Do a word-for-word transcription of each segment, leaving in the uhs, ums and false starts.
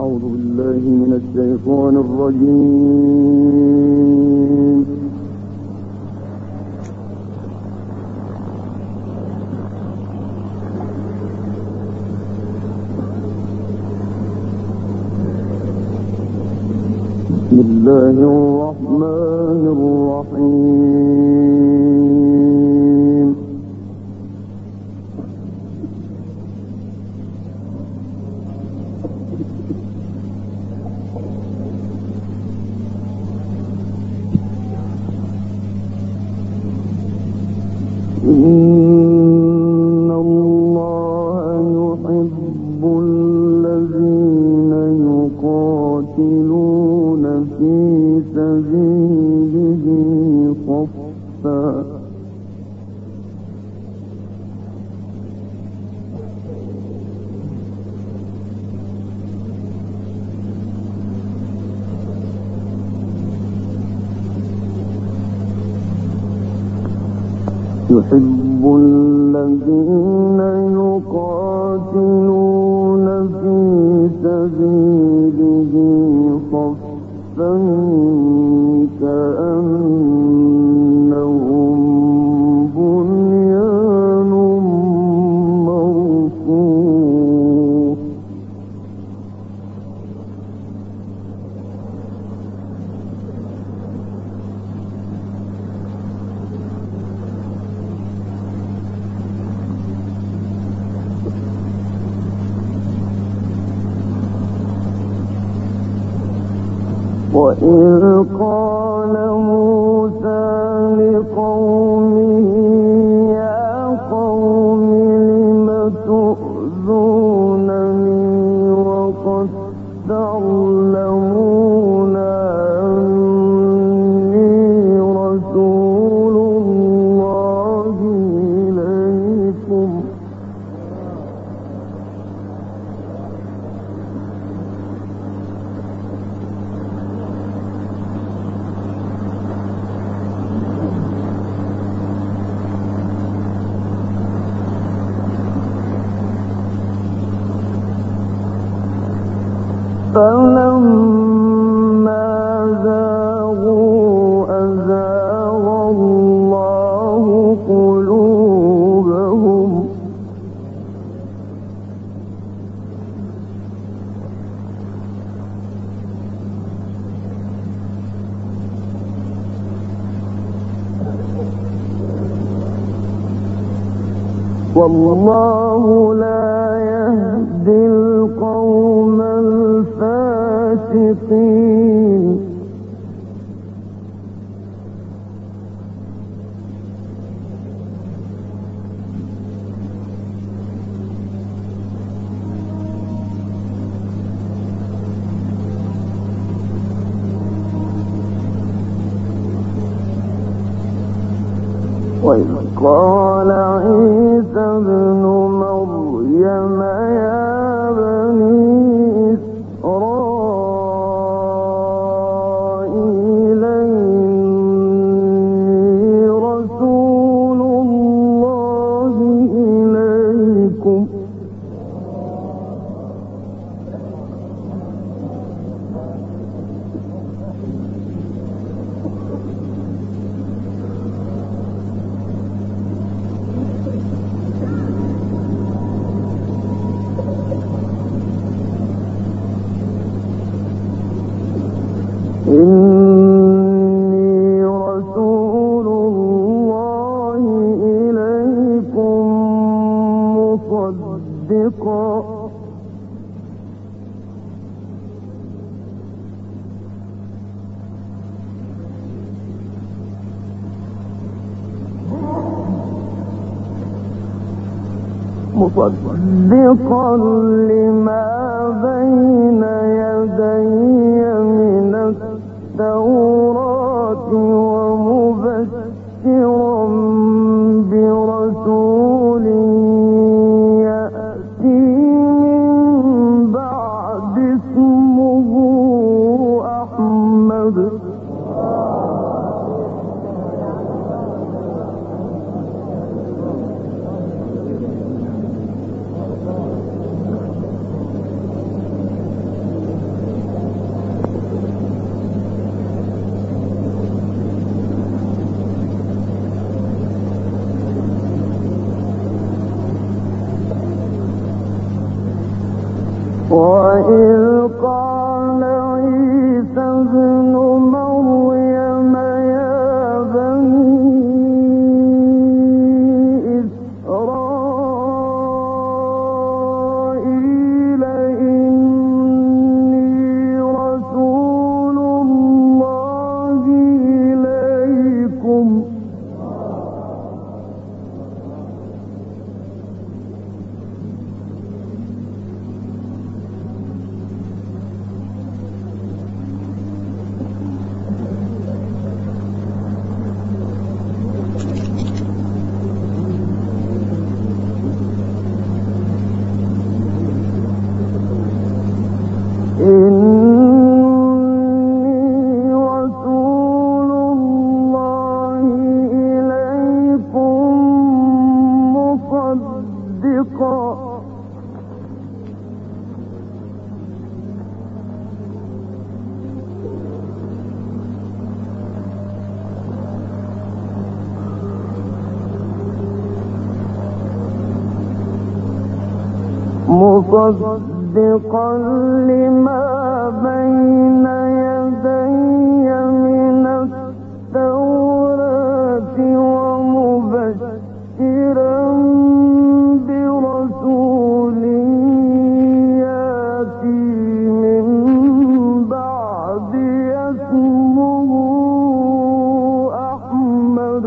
أعوذ بالله من الشيطان الرجيم. بسم الله الرحمن الرحيم. إن الله يحب الذين يقاتلون في سبيله صفا يحب الذين يقاتلون في سبيله صفا كأنهم بنيان مرصوص. وإذ قال موسى لقومه يا قوم لم تؤذونني وقد تعلمون أني رسول الله إليكم فلما زاغوا أزاغ الله قلوبهم والله لا يهدي القوم الفاسقين. وإذ قال عيسى ابن مريم يا بني إسرائيل إني رسول الله إليكم إني رسول الله إليكم مصدقا مصدقا لما بين يدي من التوراة ومبشرا برسول يأتي من بعد اسمه أحمد مصدقا لما بين يدي من التوراة ومبشرا برسول يأتي من بعد اسمه أحمد.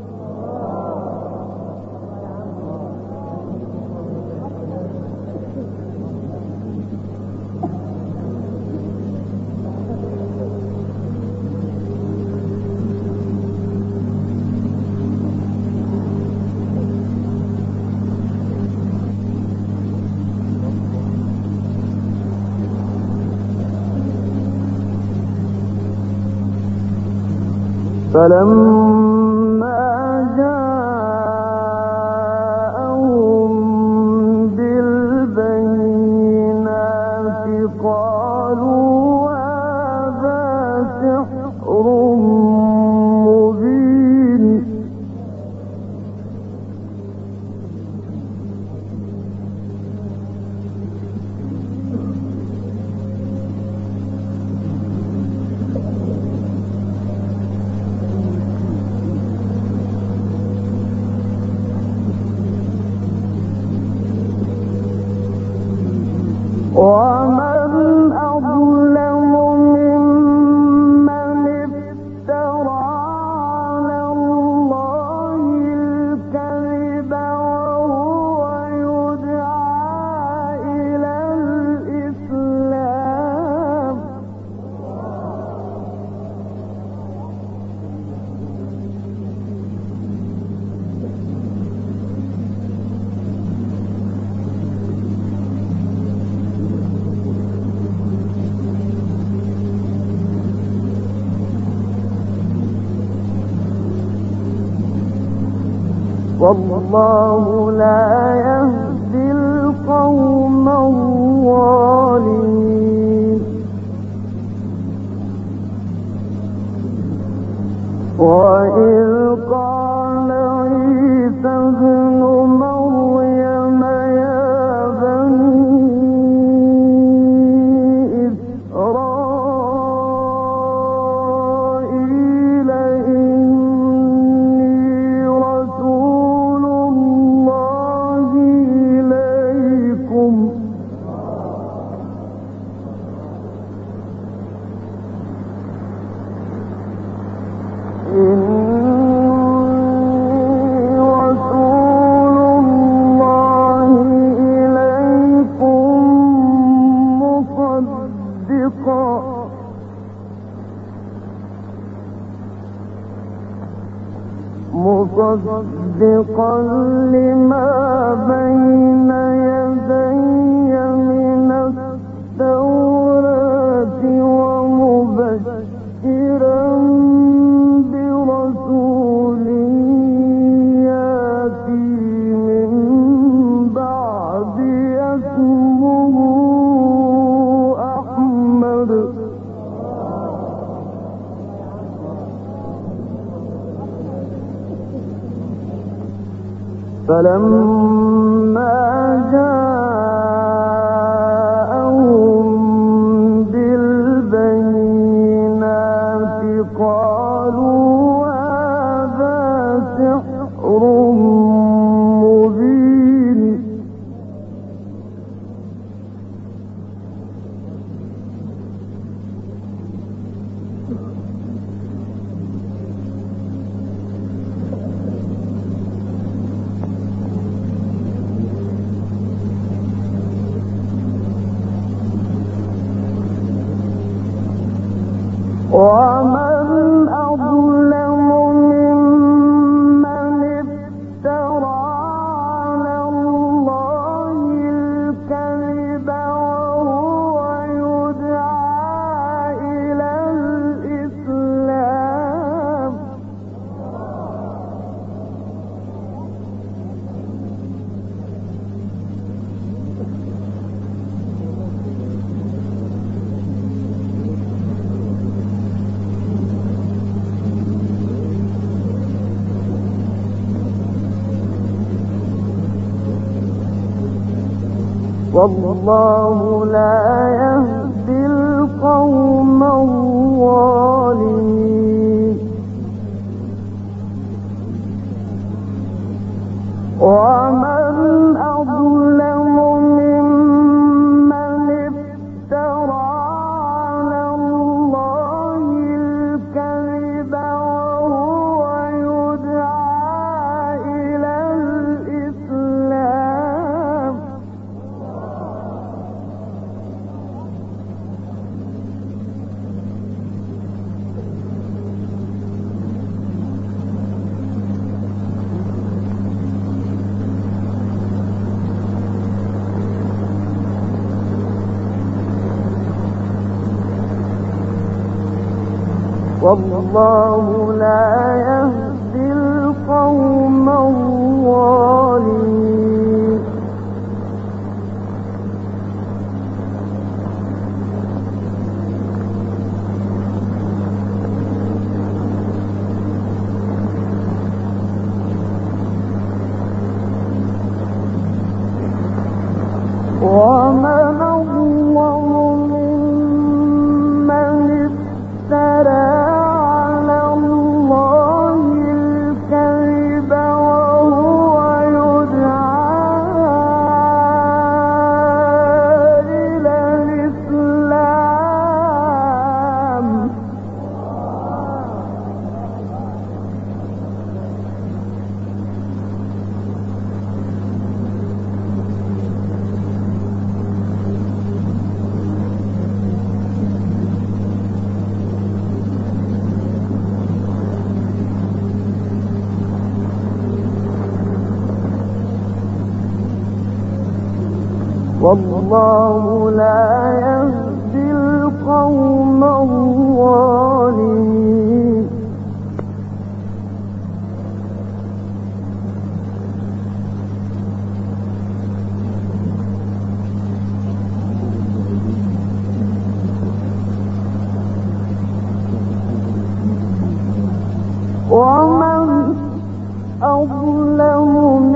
فلما جاءهم بالبينات قالوا هذا سحر مبين. ومن أظلم ممن افترى على الله الكذب وهو يدعى إلى الإسلام. والله لا يهدي القوم الظالمين. وإذ قال عيسى ابن مريم يا بني إسرائيل إني رسول الله إليكم مصدقا لما بين يدي من التوراة ومبشرا برسول يأتي من بعد اسمه أحمد. فلما جاءهم ومن أظلم ممن افترى على الله الكذب وهو يدعى إلى الإسلام. والله لا يهدي القوم الظالمين. ومن أظلم ممن افترى على الله الكذب وهو يدعى إلى الإسلام. والله لا يهدي القوم الظالمين. ومن أظلم ممن افترى والله لا يهدي القوم الظالمين. ومن أظلم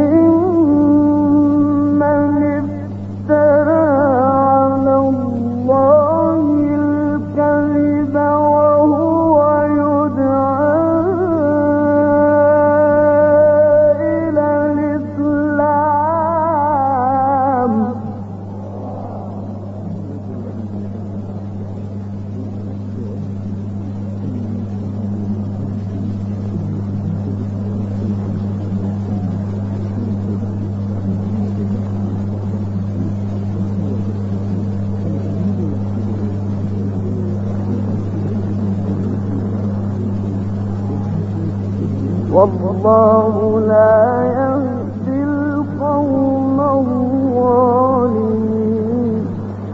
ممن افترى على الله الكذب وهو يدعى إلى الإسلام. والله لا يهدي القوم الظالمين.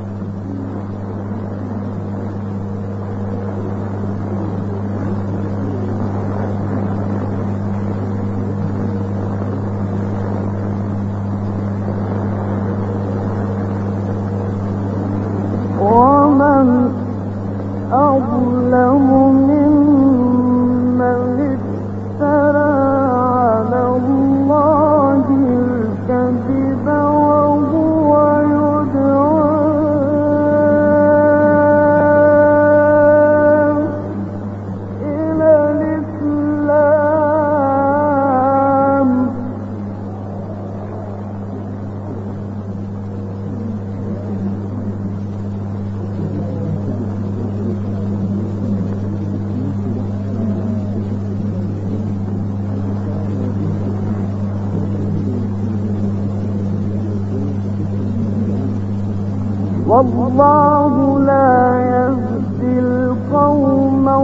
ومن أظلم ممن افترى على الله الكذب وهو يدعى إلى الإسلام. والله لا يهدي القوم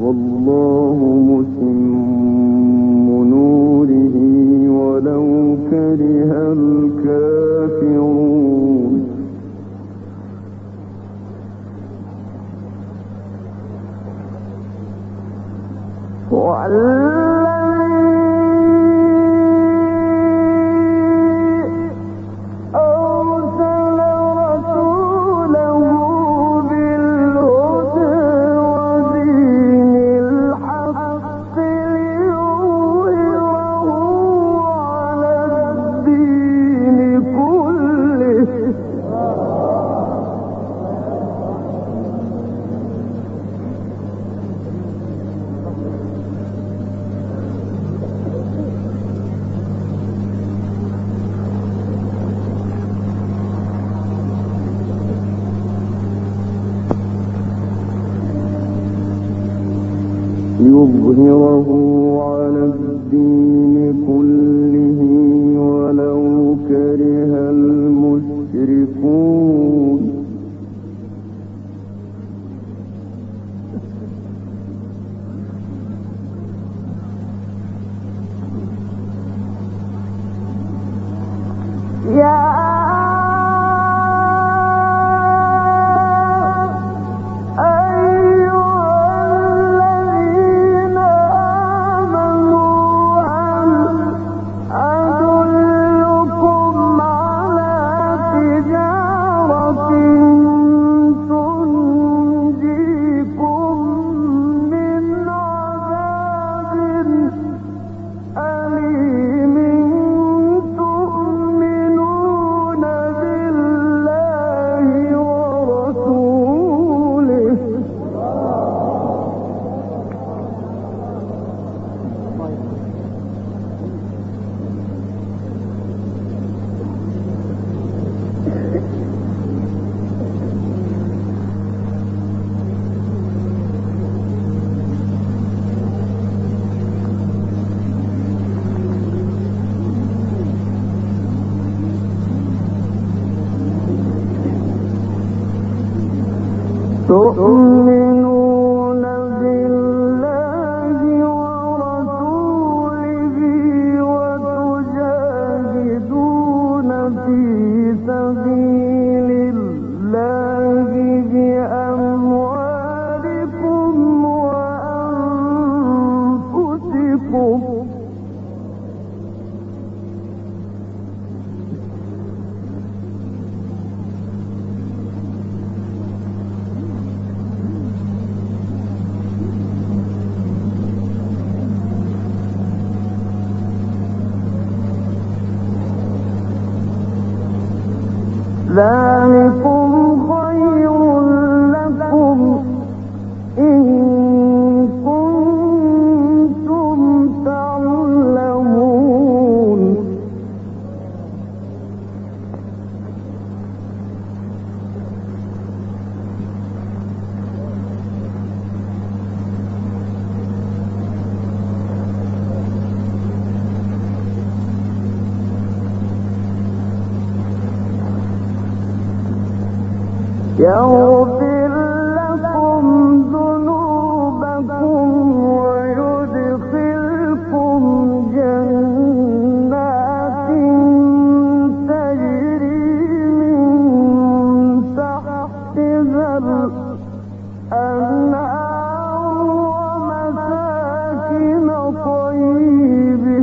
والله متم نوره ولو كره الكافرون ليظهره على الدين كله ولو كره المشركون يا تؤمنون بالله ورسوله وتجاهدون في سبيل الله بأموالكم وأنفسكم ذلكم خير لكم إن كنتم تعلمون يغفر لكم ذنوبكم ويدخلكم جنات تجري من تحتها الأنهار ومساكن طيبة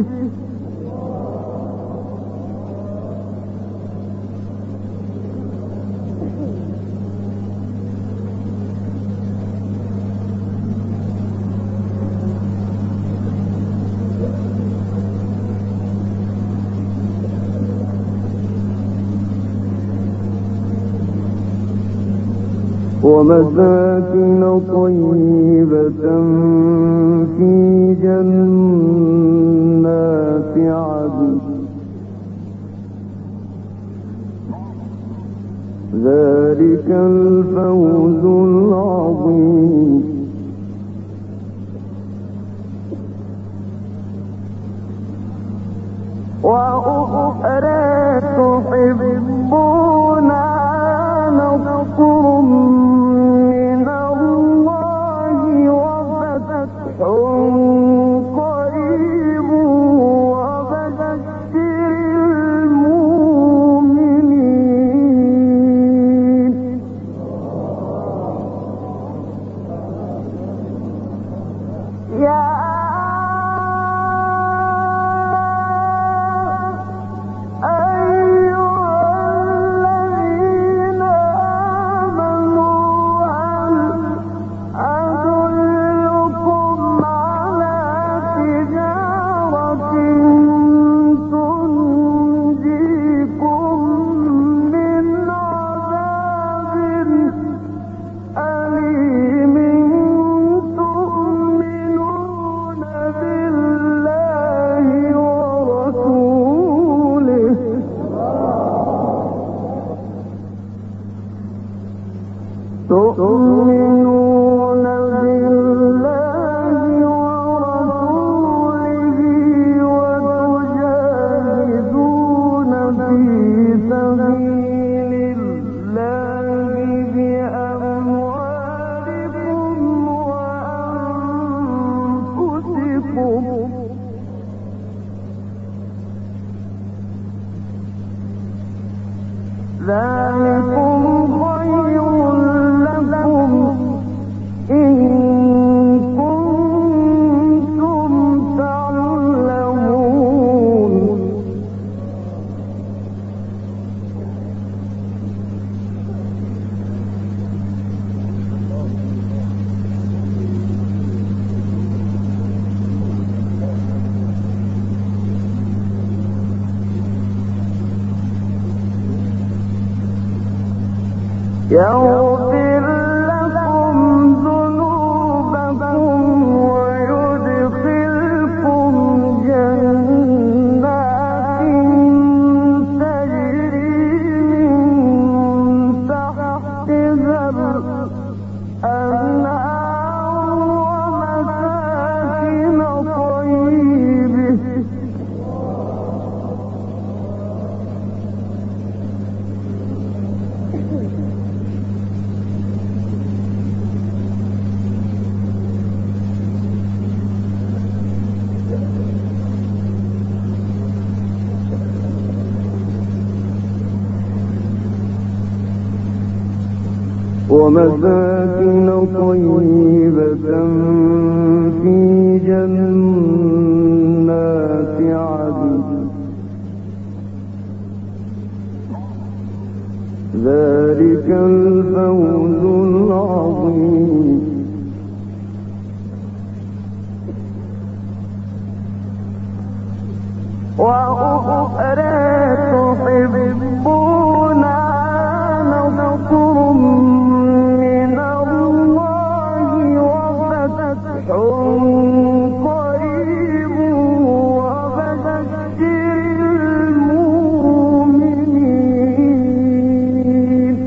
ومساكن طيبة في جنات عدن ذلك الفوز العظيم وأخرى تحبونها نصر من الله وفتح يغفر لكم ذنوبكم ويدخلكم جنات تجري من تحتها الأنهار ومساكن طيبة ومساكن طيبة في جنات عدن ذلك الفوز العظيم وأخرى تحبونها نصر من الله وفتح قريب وبشر المؤمنين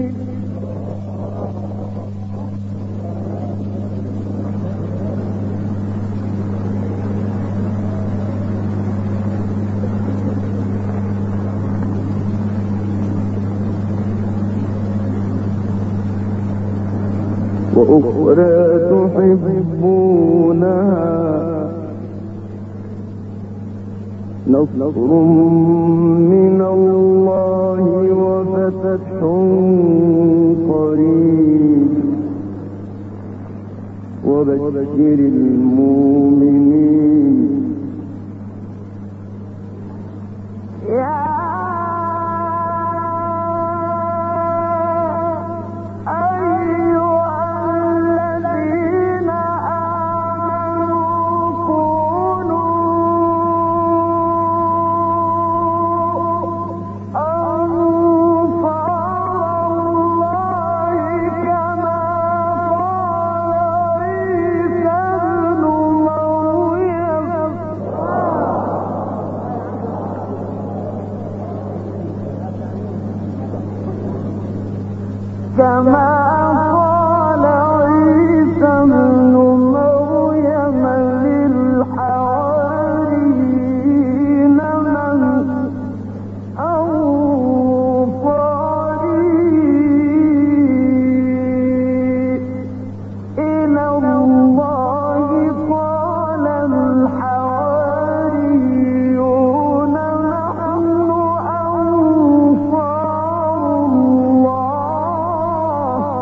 وأخرى تحبونها نصر من الله وفتح قريب وبشر المؤمنين كما قال عيسى ابن مريم للحواريين من أنصاري إلى الله قال الحواريون نحن أنصار الله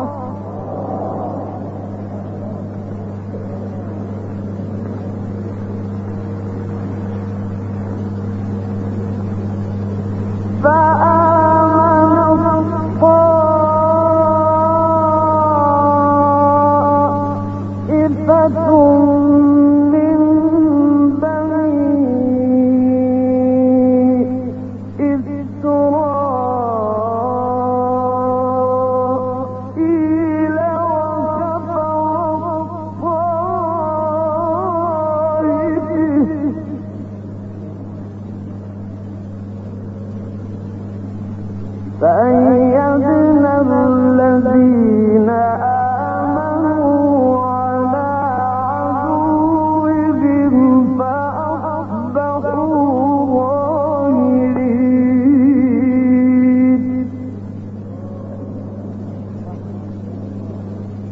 فآمن طائفة من بني إسرائيل وكفر الطائفة فأيدنا الذين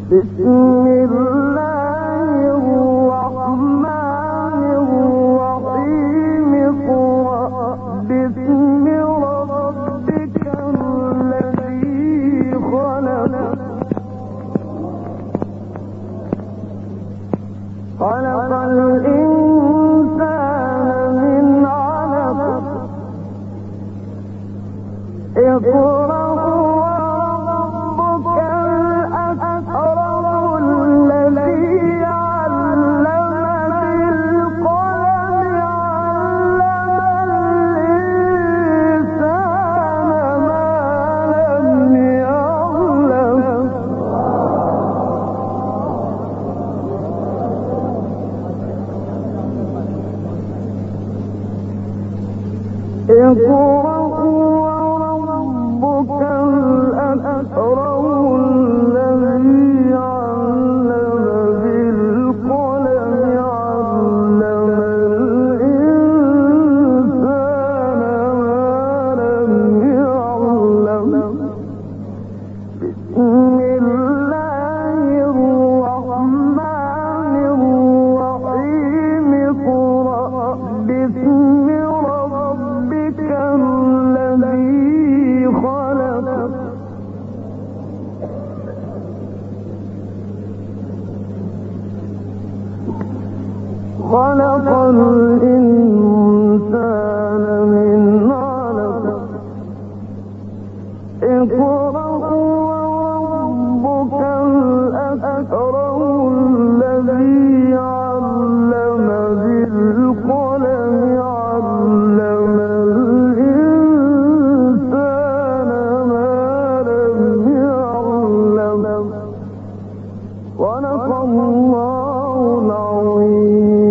بسم الله الرحمن الرحيم اقرأ باسم ربك الذي خلق خلق الإنسان من علق اقرأ وربك الأكرم الذي علم بالقلم علم الإنسان ما لم يعلم اقرأ وربك الأكرم الذي علم بالقلم علم الإنسان ما لم يعلم بسم الله الرحمن الرحيم اقرأ باسم ربك الذي خلق خلق الإنسان من علق اقرأ وربك الأكرم الذي علم بالقلم علم الإنسان ما لم يعلم صدق الله العظيم.